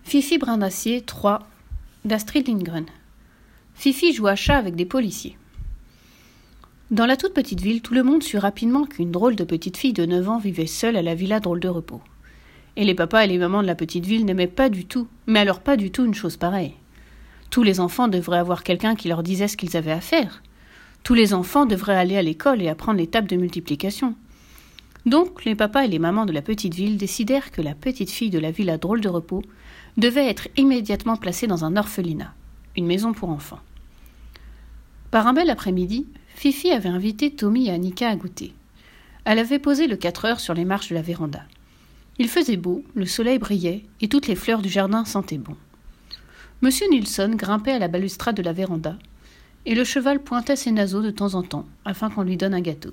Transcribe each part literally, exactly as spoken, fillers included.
Fifi Brin d'Acier trois d'Astrid Lindgren. Fifi joue à chat avec des policiers. Dans la toute petite ville, tout le monde sut rapidement qu'une drôle de petite fille de neuf ans vivait seule à la villa Drôle de Repos. Et les papas et les mamans de la petite ville n'aimaient pas du tout, mais alors pas du tout une chose pareille. Tous les enfants devraient avoir quelqu'un qui leur disait ce qu'ils avaient à faire. Tous les enfants devraient aller à l'école et apprendre les tables de multiplication. Donc, les papas et les mamans de la petite ville décidèrent que la petite fille de la villa Drôle de Repos devait être immédiatement placée dans un orphelinat, une maison pour enfants. Par un bel après-midi, Fifi avait invité Tommy et Annika à goûter. Elle avait posé le quatre heures sur les marches de la véranda. Il faisait beau, le soleil brillait et toutes les fleurs du jardin sentaient bon. Monsieur Nilsson grimpait à la balustrade de la véranda et le cheval pointait ses naseaux de temps en temps afin qu'on lui donne un gâteau.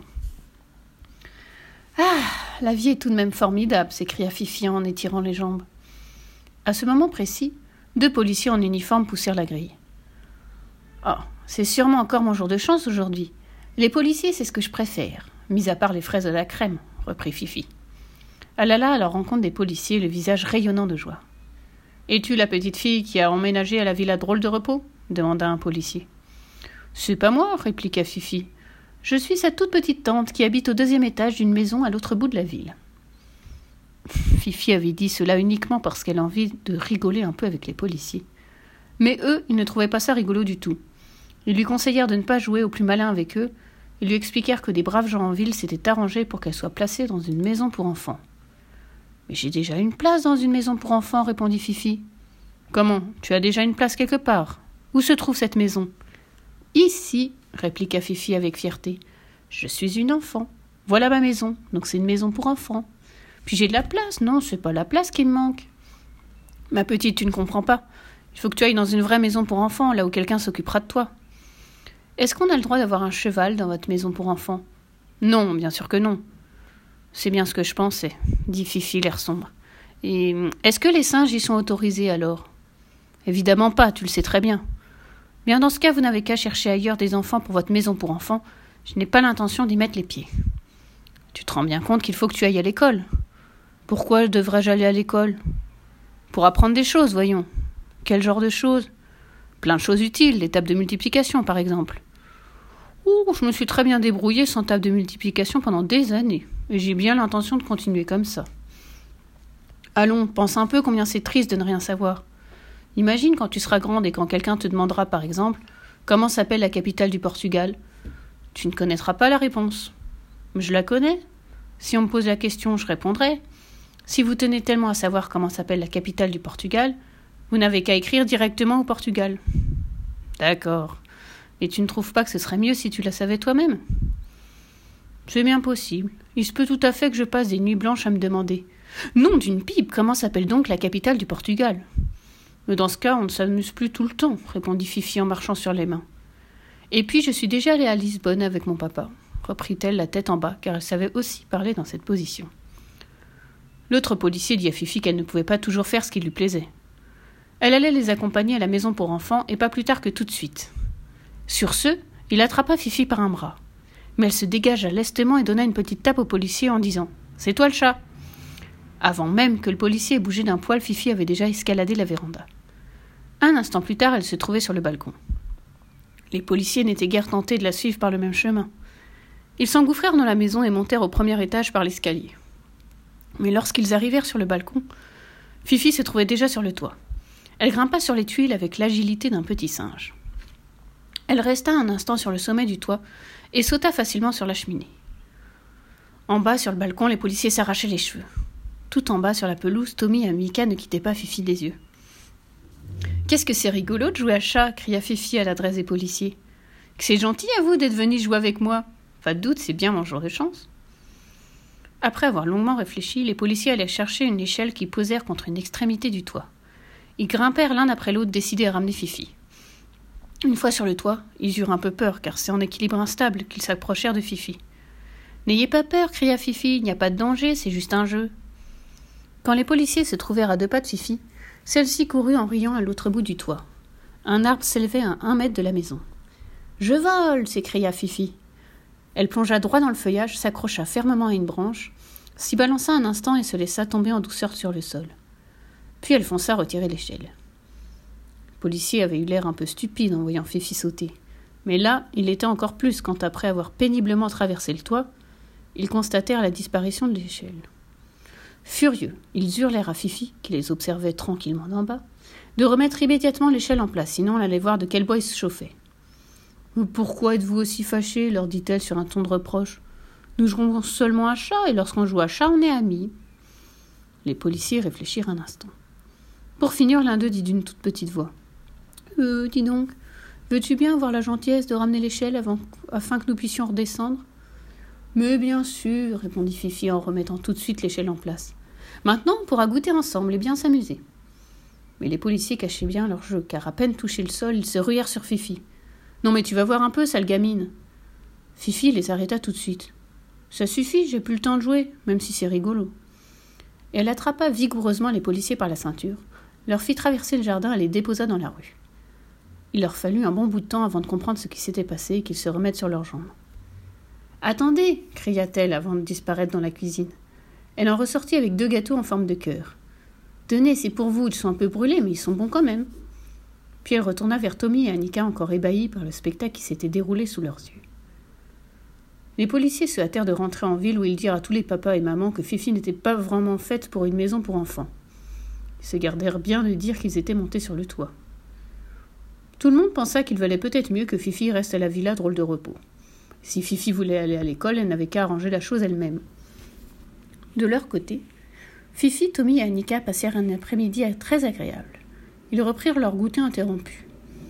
« Ah, la vie est tout de même formidable !» s'écria Fifi en étirant les jambes. À ce moment précis, deux policiers en uniforme poussèrent la grille. « Oh, c'est sûrement encore mon jour de chance aujourd'hui. Les policiers, c'est ce que je préfère, mis à part les fraises à la crème, » reprit Fifi. Elle alla à la rencontre des policiers, le visage rayonnant de joie. « Es-tu la petite fille qui a emménagé à la villa Drôle de Repos ?» demanda un policier. « C'est pas moi, » répliqua Fifi. « Je suis sa toute petite tante qui habite au deuxième étage d'une maison à l'autre bout de la ville. » Fifi avait dit cela uniquement parce qu'elle avait envie de rigoler un peu avec les policiers. Mais eux, ils ne trouvaient pas ça rigolo du tout. Ils lui conseillèrent de ne pas jouer au plus malin avec eux. Ils lui expliquèrent que des braves gens en ville s'étaient arrangés pour qu'elle soit placée dans une maison pour enfants. « Mais j'ai déjà une place dans une maison pour enfants, » répondit Fifi. « Comment ? Tu as déjà une place quelque part ? Où se trouve cette maison ? » « Ici, » répliqua Fifi avec fierté. « Je suis une enfant. Voilà ma maison, donc c'est une maison pour enfants. Puis j'ai de la place, non, c'est pas la place qui me manque. »« Ma petite, tu ne comprends pas. Il faut que tu ailles dans une vraie maison pour enfants, là où quelqu'un s'occupera de toi. »« Est-ce qu'on a le droit d'avoir un cheval dans votre maison pour enfants ? » ?»« Non, bien sûr que non. »« C'est bien ce que je pensais, » dit Fifi, l'air sombre. « Et est-ce que les singes y sont autorisés alors ? » ?»« Évidemment pas, tu le sais très bien. »« Bien, dans ce cas, vous n'avez qu'à chercher ailleurs des enfants pour votre maison pour enfants. Je n'ai pas l'intention d'y mettre les pieds. »« Tu te rends bien compte qu'il faut que tu ailles à l'école ? » ?»« Pourquoi devrais-je aller à l'école ? » ?»« Pour apprendre des choses, voyons. »« Quel genre de choses ? » ?»« Plein de choses utiles, les tables de multiplication, par exemple. »« Oh, je me suis très bien débrouillée sans table de multiplication pendant des années, et j'ai bien l'intention de continuer comme ça. »« Allons, pense un peu combien c'est triste de ne rien savoir. Imagine quand tu seras grande et quand quelqu'un te demandera, par exemple, comment s'appelle la capitale du Portugal. Tu ne connaîtras pas la réponse. Mais je la connais. Si on me pose la question, je répondrai. Si vous tenez tellement à savoir comment s'appelle la capitale du Portugal, vous n'avez qu'à écrire directement au Portugal. »« D'accord. Mais tu ne trouves pas que ce serait mieux si tu la savais toi-même ? » ?»« C'est bien possible. Il se peut tout à fait que je passe des nuits blanches à me demander. Nom d'une pipe, comment s'appelle donc la capitale du Portugal ? » ?»« Mais dans ce cas, on ne s'amuse plus tout le temps, » répondit Fifi en marchant sur les mains. « Et puis, je suis déjà allée à Lisbonne avec mon papa, » reprit-elle la tête en bas, car elle savait aussi parler dans cette position. L'autre policier dit à Fifi qu'elle ne pouvait pas toujours faire ce qui lui plaisait. Elle allait les accompagner à la maison pour enfants, et pas plus tard que tout de suite. Sur ce, il attrapa Fifi par un bras. Mais elle se dégagea lestement et donna une petite tape au policier en disant « C'est toi le chat !» Avant même que le policier ait bougé d'un poil, Fifi avait déjà escaladé la véranda. Un instant plus tard, elle se trouvait sur le balcon. Les policiers n'étaient guère tentés de la suivre par le même chemin. Ils s'engouffrèrent dans la maison et montèrent au premier étage par l'escalier. Mais lorsqu'ils arrivèrent sur le balcon, Fifi se trouvait déjà sur le toit. Elle grimpa sur les tuiles avec l'agilité d'un petit singe. Elle resta un instant sur le sommet du toit et sauta facilement sur la cheminée. En bas, sur le balcon, les policiers s'arrachaient les cheveux. Tout en bas, sur la pelouse, Tommy et Mika ne quittaient pas Fifi des yeux. « Qu'est-ce que c'est rigolo de jouer à chat !» cria Fifi à l'adresse des policiers. « Que c'est gentil à vous d'être venus jouer avec moi. Pas de doute, c'est bien mon jour de chance. » Après avoir longuement réfléchi, les policiers allèrent chercher une échelle qu'ils posèrent contre une extrémité du toit. Ils grimpèrent l'un après l'autre, décidés à ramener Fifi. Une fois sur le toit, ils eurent un peu peur, car c'est en équilibre instable qu'ils s'approchèrent de Fifi. « N'ayez pas peur !» cria Fifi. « Il n'y a pas de danger, c'est juste un jeu. » Quand les policiers se trouvèrent à deux pas de Fifi, celle-ci courut en riant à l'autre bout du toit. Un arbre s'élevait à un mètre de la maison. « Je vole !» s'écria Fifi. Elle plongea droit dans le feuillage, s'accrocha fermement à une branche, s'y balança un instant et se laissa tomber en douceur sur le sol. Puis elle fonça retirer l'échelle. Le policier avait eu l'air un peu stupide en voyant Fifi sauter. Mais là, il l'était encore plus quand, après avoir péniblement traversé le toit, ils constatèrent la disparition de l'échelle. Furieux, ils hurlèrent à Fifi, qui les observait tranquillement d'en bas, de remettre immédiatement l'échelle en place, sinon on allait voir de quel bois ils se chauffaient. « Pourquoi êtes-vous aussi fâchés ?» leur dit-elle sur un ton de reproche. « Nous jouons seulement à chat, et lorsqu'on joue à chat, on est amis. » Les policiers réfléchirent un instant. Pour finir, l'un d'eux dit d'une toute petite voix. « Euh, dis donc, veux-tu bien avoir la gentillesse de ramener l'échelle avant, afin que nous puissions redescendre ?»« Mais bien sûr, » répondit Fifi en remettant tout de suite l'échelle en place. « Maintenant, on pourra goûter ensemble et bien s'amuser. » Mais les policiers cachaient bien leur jeu, car à peine touché le sol, ils se ruèrent sur Fifi. « Non mais tu vas voir un peu, sale gamine !» Fifi les arrêta tout de suite. « Ça suffit, j'ai plus le temps de jouer, même si c'est rigolo. » Et elle attrapa vigoureusement les policiers par la ceinture, leur fit traverser le jardin et les déposa dans la rue. Il leur fallut un bon bout de temps avant de comprendre ce qui s'était passé et qu'ils se remettent sur leurs jambes. « Attendez !» cria-t-elle avant de disparaître dans la cuisine. Elle en ressortit avec deux gâteaux en forme de cœur. « Tenez, c'est pour vous, ils sont un peu brûlés, mais ils sont bons quand même. » Puis elle retourna vers Tommy et Annika encore ébahis par le spectacle qui s'était déroulé sous leurs yeux. Les policiers se hâtèrent de rentrer en ville où ils dirent à tous les papas et mamans que Fifi n'était pas vraiment faite pour une maison pour enfants. Ils se gardèrent bien de dire qu'ils étaient montés sur le toit. Tout le monde pensa qu'il valait peut-être mieux que Fifi reste à la villa drôle de repos. Si Fifi voulait aller à l'école, elle n'avait qu'à arranger la chose elle-même. De leur côté, Fifi, Tommy et Annika passèrent un après-midi très agréable. Ils reprirent leur goûter interrompu.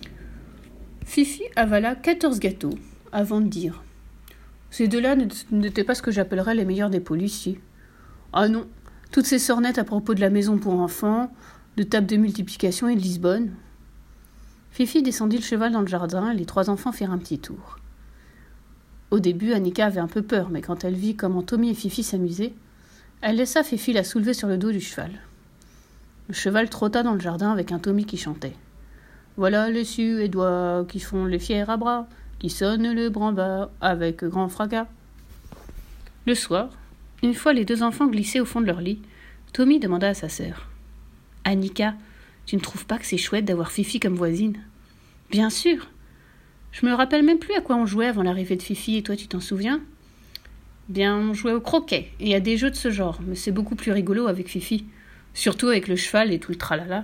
Fifi avala quatorze gâteaux, avant de dire « Ces deux-là n'étaient pas ce que j'appellerais les meilleurs des policiers. Ah non, toutes ces sornettes à propos de la maison pour enfants, de table de multiplication et de Lisbonne. » Fifi descendit le cheval dans le jardin et les trois enfants firent un petit tour. Au début, Annika avait un peu peur, mais quand elle vit comment Tommy et Fifi s'amusaient, elle laissa Fifi la soulever sur le dos du cheval. Le cheval trotta dans le jardin avec un Tommy qui chantait. « Voilà les Suédois qui font les fiers à bras, qui sonnent le brambas avec grand fracas. » Le soir, une fois les deux enfants glissés au fond de leur lit, Tommy demanda à sa sœur. « Annika, tu ne trouves pas que c'est chouette d'avoir Fifi comme voisine ?»« Bien sûr. Je me rappelle même plus à quoi on jouait avant l'arrivée de Fifi, et toi tu t'en souviens ?»« Bien, on jouait au croquet, et à des jeux de ce genre, mais c'est beaucoup plus rigolo avec Fifi. Surtout avec le cheval et tout le tralala. »